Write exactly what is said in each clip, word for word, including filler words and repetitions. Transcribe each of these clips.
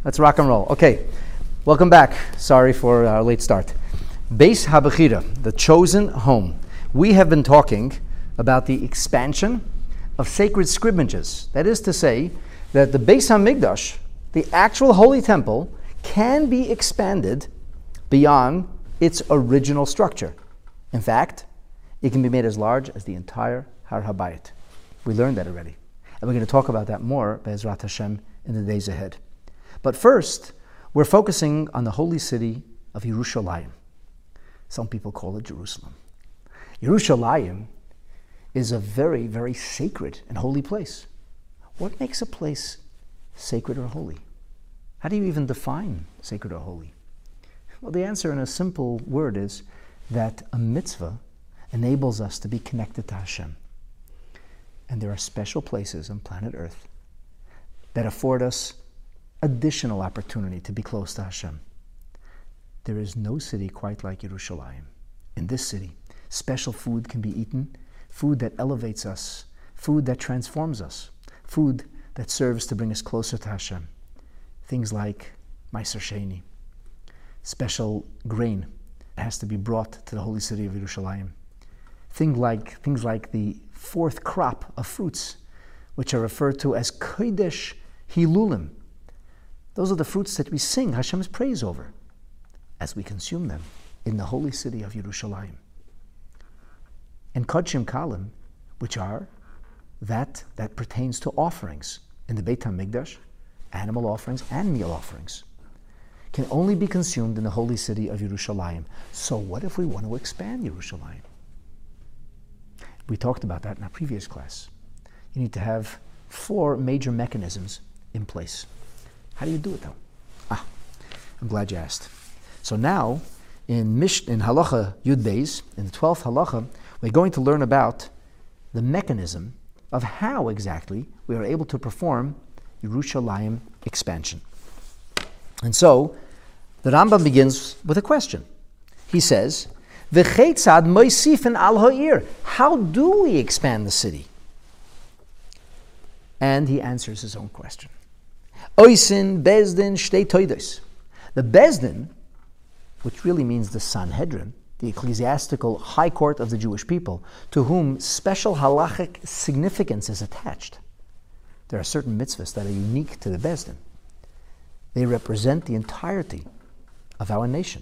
Let's rock and roll. Okay, welcome back. Sorry for our late start. Beis HaBechira, the chosen home. We have been talking about the expansion of sacred scriptures. That is to say, that the Beis HaMikdash, the actual holy temple, can be expanded beyond its original structure. In fact, it can be made as large as the entire Har HaBayit. We learned that already. And we're going to talk about that more, Be'ezrat Hashem, in the days ahead. But first, we're focusing on the holy city of Yerushalayim. Some people call it Jerusalem. Yerushalayim is a very, very sacred and holy place. What makes a place sacred or holy? How do you even define sacred or holy? Well, the answer in a simple word is that a mitzvah enables us to be connected to Hashem. And there are special places on planet Earth that afford us additional opportunity to be close to Hashem. There is no city quite like Yerushalayim. In this city, special food can be eaten, food that elevates us, food that transforms us, food that serves to bring us closer to Hashem. Things like Meiser Sheni, special grain that has to be brought to the holy city of Yerushalayim. Things like, things like the fourth crop of fruits, which are referred to as Kodesh Hilulim. Those are the fruits that we sing Hashem's praise over as we consume them in the holy city of Yerushalayim. And Kodshim Kalim, which are that that pertains to offerings in the Beit HaMikdash, animal offerings and meal offerings, can only be consumed in the holy city of Yerushalayim. So what if we want to expand Yerushalayim? We talked about that in our previous class. You need to have four major mechanisms in place. How do you do it though? Ah, I'm glad you asked. So now, in Mish, in Halacha Yud Beis, in the twelfth Halacha, we're going to learn about the mechanism of how exactly we are able to perform Yerushalayim expansion. And so, the Rambam begins with a question. He says, V'cheitzad moisifin al ha'ir. How do we expand the city? And he answers his own question. Oisin bezdin shtei toidos. The bezdin, which really means the Sanhedrin, the ecclesiastical high court of the Jewish people, to whom special halachic significance is attached. There are certain mitzvahs that are unique to the bezdin. They represent the entirety of our nation.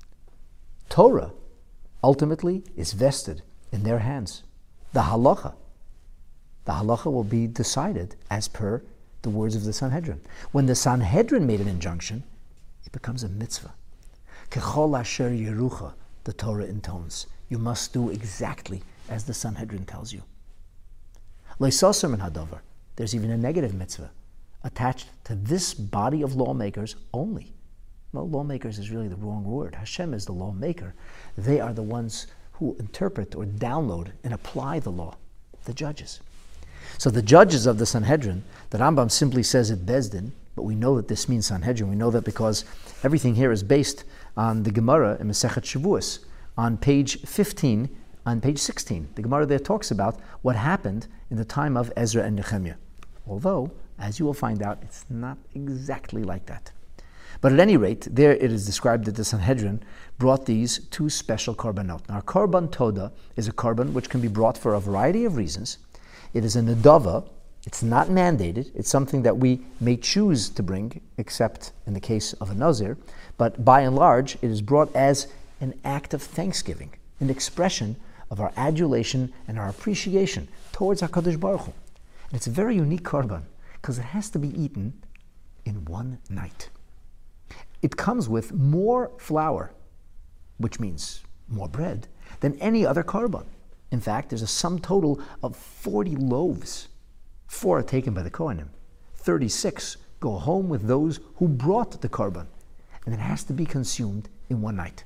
Torah ultimately is vested in their hands. The halacha, the halacha will be decided as per the words of the Sanhedrin. When the Sanhedrin made an injunction, it becomes a mitzvah. Kechol asher yerucha, the Torah intones. You must do exactly as the Sanhedrin tells you. Leisaser min hadavar. There's even a negative mitzvah attached to this body of lawmakers only. Well, lawmakers is really the wrong word. Hashem is the lawmaker. They are the ones who interpret or download and apply the law, the judges. So the judges of the Sanhedrin, the Rambam simply says it Bezdin, but we know that this means Sanhedrin. We know that because everything here is based on the Gemara in Masechet Shavuos, on page fifteen, on page sixteen. The Gemara there talks about what happened in the time of Ezra and Nehemiah. Although, as you will find out, it's not exactly like that. But at any rate, there it is described that the Sanhedrin brought these two special korbanot. Now, korban toda is a korban which can be brought for a variety of reasons. It is a nedava. It's not mandated. It's something that we may choose to bring, except in the case of a nazir. But by and large, it is brought as an act of thanksgiving, an expression of our adulation and our appreciation towards HaKadosh Baruch Hu. And it's a very unique korban because it has to be eaten in one night. It comes with more flour, which means more bread, than any other korban. In fact, there's a sum total of forty loaves. Four are taken by the Kohanim. thirty-six go home with those who brought the korban. And it has to be consumed in one night.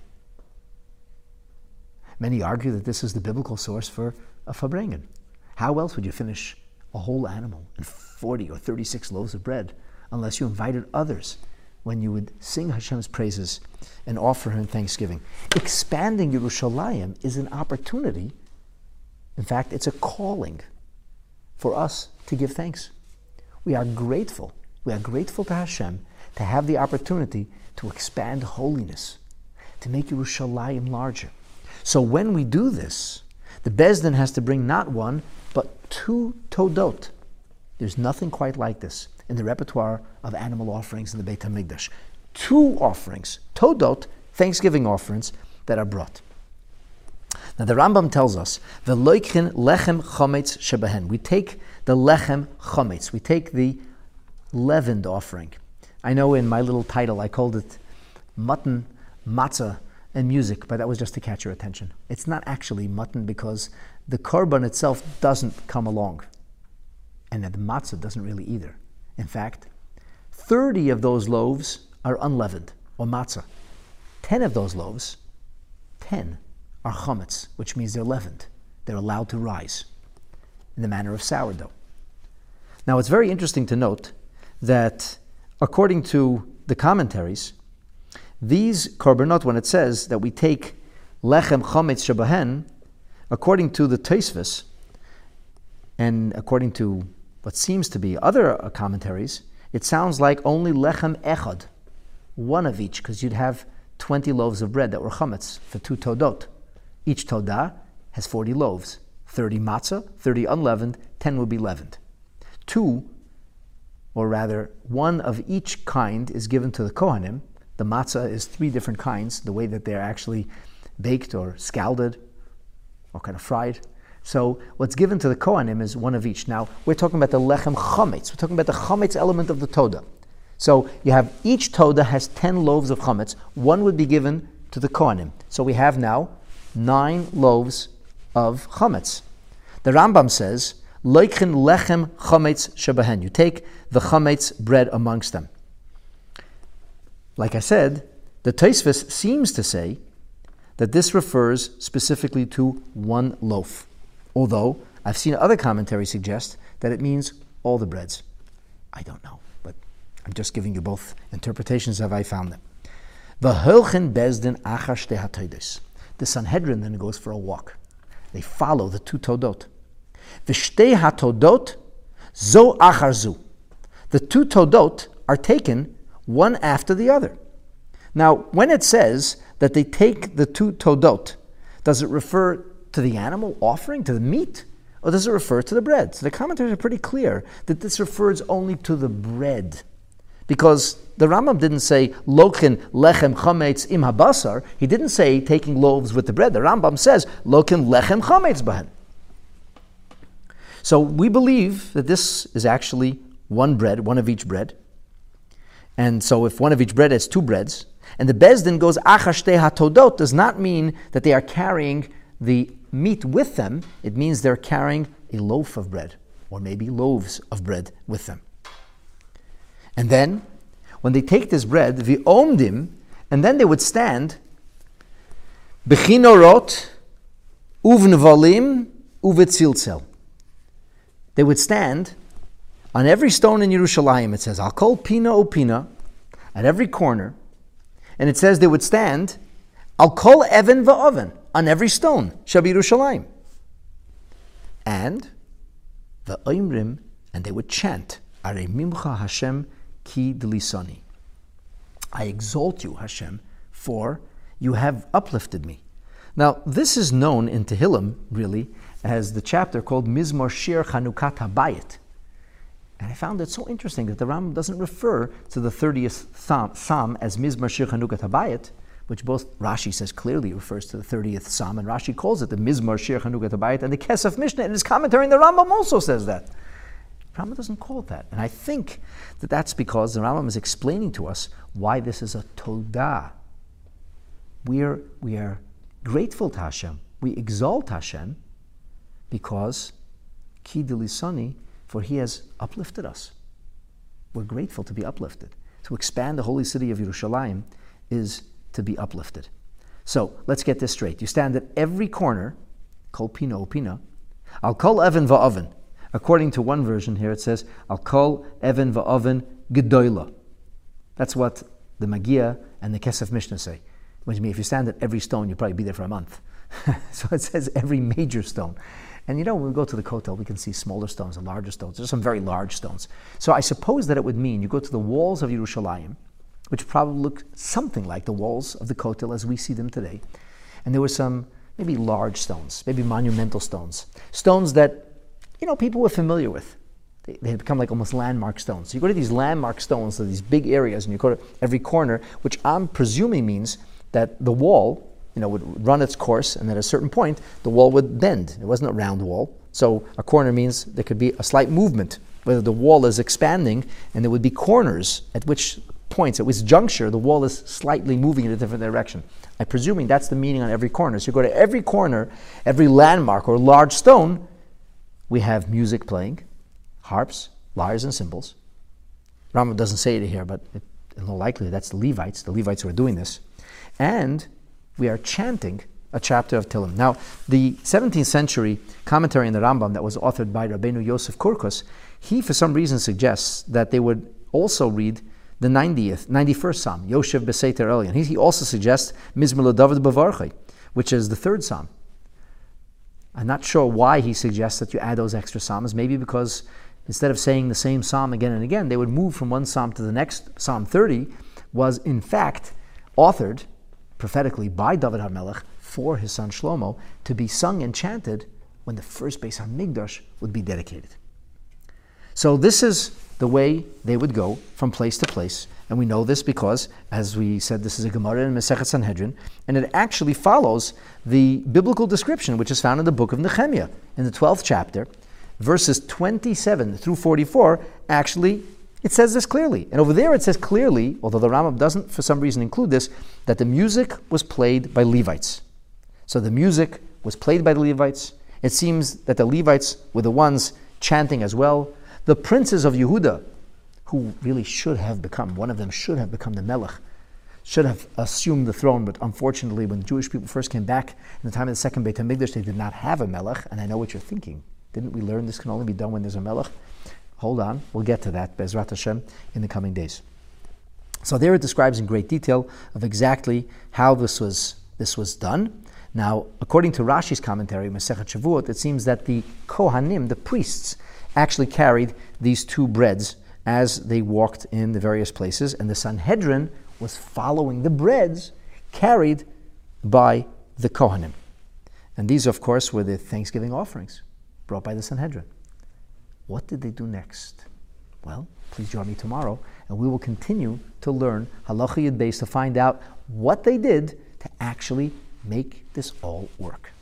Many argue that this is the biblical source for a farbrengen. How else would you finish a whole animal and forty or thirty-six loaves of bread unless you invited others when you would sing Hashem's praises and offer Him thanksgiving? Expanding Yerushalayim is an opportunity. In fact, it's a calling for us to give thanks. We are grateful. We are grateful to Hashem to have the opportunity to expand holiness, to make Yerushalayim larger. So when we do this, the Beis Din has to bring not one, but two todot. There's nothing quite like this in the repertoire of animal offerings in the Beit HaMikdash. Two offerings, todot, Thanksgiving offerings, that are brought. Now the Rambam tells us, "V'loikhin lechem chometz shebehen." We take the lechem chometz. We take the leavened offering. I know in my little title I called it mutton, matzah, and music, but that was just to catch your attention. It's not actually mutton because the korban itself doesn't come along, and the matzah doesn't really either. In fact, thirty of those loaves are unleavened, or matzah. Ten of those loaves, ten, are chometz, which means they're leavened. They're allowed to rise in the manner of sourdough. Now, it's very interesting to note that according to the commentaries, these korbanot, when it says that we take lechem chometz shebahen, according to the Tosfos, and according to what seems to be other commentaries, it sounds like only lechem echad, one of each, because you'd have twenty loaves of bread that were chometz for two todot. Each todah has forty loaves, thirty matzah, thirty unleavened, ten would be leavened. Two, or rather, one of each kind is given to the Kohanim. The matzah is three different kinds, the way that they're actually baked or scalded or kind of fried. So what's given to the Kohanim is one of each. Now, we're talking about the lechem chometz. We're talking about the chometz element of the todah. So you have each todah has ten loaves of chometz. One would be given to the Kohanim. So we have now nine loaves of chometz. The Rambam says, "Loikhin lechem chometz shebahen." You take the chometz bread amongst them. Like I said, the Tosfos seems to say that this refers specifically to one loaf, although I've seen other commentaries suggest that it means all the breads. I don't know, but I'm just giving you both interpretations as I found them. V'holchen Beis Din achar shtei hatodos. The Sanhedrin then goes for a walk. They follow the two todot. V'shtei hatodot zo achar zu. The two todot are taken one after the other. Now, when it says that they take the two todot, does it refer to the animal offering, to the meat, or does it refer to the bread? So the commentators are pretty clear that this refers only to the bread, because the Rambam didn't say lokin lechem chametz im habasar. He didn't say taking loaves with the bread. The Rambam says lokin lechem chametz bahen. So we believe that this is actually one bread, one of each bread. And so if one of each bread has two breads, and the Beis Din goes achar shtei hatodot, does not mean that they are carrying the meat with them. It means they're carrying a loaf of bread, or maybe loaves of bread with them. And then, when they take this bread, v'omdim, and then they would stand, b'chinorot, uvnvalim, uvetzilzel. They would stand on every stone in Yerushalayim. It says, Al kol pina o pina, at every corner. And it says they would stand, Al kol even va'oven, on every stone, Sheb Yerushalayim. And, va'oimrim, and they would chant, Are mimcha Hashem ki delisani. I exalt you, Hashem, for you have uplifted me. Now, this is known in Tehillim, really, as the chapter called Mizmor Shir Chanukat HaBayit. And I found it so interesting that the Rambam doesn't refer to the thirtieth Psalm, Psalm as Mizmor Shir Chanukat HaBayit, which both Rashi says clearly refers to the thirtieth Psalm, and Rashi calls it the Mizmor Shir Chanukat HaBayit, and the Kesef Mishnah in his commentary, and the Rambam also says that. The Rambam doesn't call it that. And I think that that's because the Rambam is explaining to us why this is a Todah. We are, we are grateful to Hashem. We exalt Hashem because Ki Delisani, for He has uplifted us. We're grateful to be uplifted. To expand the holy city of Yerushalayim is to be uplifted. So let's get this straight. You stand at every corner, Kol Pina O Pina, Al Kol Even Va'oven. According to one version here, it says, Al Kol Even Va'oven Gedoyla. That's what the Magia and the Kesef Mishnah say. Which means if you stand at every stone, you'll probably be there for a month. So it says every major stone. And you know, when we go to the Kotel, we can see smaller stones and larger stones. There's some very large stones. So I suppose that it would mean you go to the walls of Yerushalayim, which probably look something like the walls of the Kotel as we see them today. And there were some maybe large stones, maybe monumental stones, stones that, you know, people were familiar with. They, they had become like almost landmark stones. So you go to these landmark stones, to these big areas, and you go to every corner, which I'm presuming means that the wall, you know, would run its course, and at a certain point, the wall would bend. It wasn't a round wall. So a corner means there could be a slight movement, whether the wall is expanding, and there would be corners at which points, at which juncture, the wall is slightly moving in a different direction. I'm presuming that's the meaning on every corner. So you go to every corner, every landmark or large stone, we have music playing, harps, lyres, and cymbals. Rambam doesn't say it here, but it, in all likelihood, that's the Levites, the Levites who are doing this. And we are chanting a chapter of Tehillim. Now, the seventeenth century commentary on the Rambam that was authored by Rabbeinu Yosef Kurkus, he for some reason suggests that they would also read the ninetieth, ninety-first Psalm, Yoshev B'Seiter Elyon. He, he also suggests Mizmor LeDavid B'Varchei, which is the third Psalm. I'm not sure why he suggests that you add those extra Psalms, maybe because instead of saying the same Psalm again and again, they would move from one Psalm to the next. Psalm thirty was in fact authored prophetically by David HaMelech for his son Shlomo to be sung and chanted when the first Beis HaMikdash would be dedicated. So this is the way they would go from place to place. And we know this because, as we said, this is a Gemara in Masechet Sanhedrin, and it actually follows the biblical description which is found in the book of Nehemiah in the twelfth chapter, verses twenty-seven through forty-four. Actually, it says this clearly. And over there it says clearly, although the Rambam doesn't for some reason include this, that the music was played by Levites. So the music was played by the Levites. It seems that the Levites were the ones chanting as well. The princes of Yehuda, who really should have become, one of them should have become the Melech, should have assumed the throne, but unfortunately when the Jewish people first came back in the time of the second Beit HaMikdash, they did not have a Melech. And I know what you're thinking. Didn't we learn this can only be done when there's a Melech? Hold on, we'll get to that, Be'ezrat Hashem, in the coming days. So there it describes in great detail of exactly how this was this was done. Now, according to Rashi's commentary, Masechet Shavuot, it seems that the Kohanim, the priests, actually carried these two breads as they walked in the various places, and the Sanhedrin was following the breads carried by the Kohanim. And these, of course, were the Thanksgiving offerings brought by the Sanhedrin. What did they do next? Well, please join me tomorrow, and we will continue to learn Halacha Yud Beis to find out what they did to actually make this all work.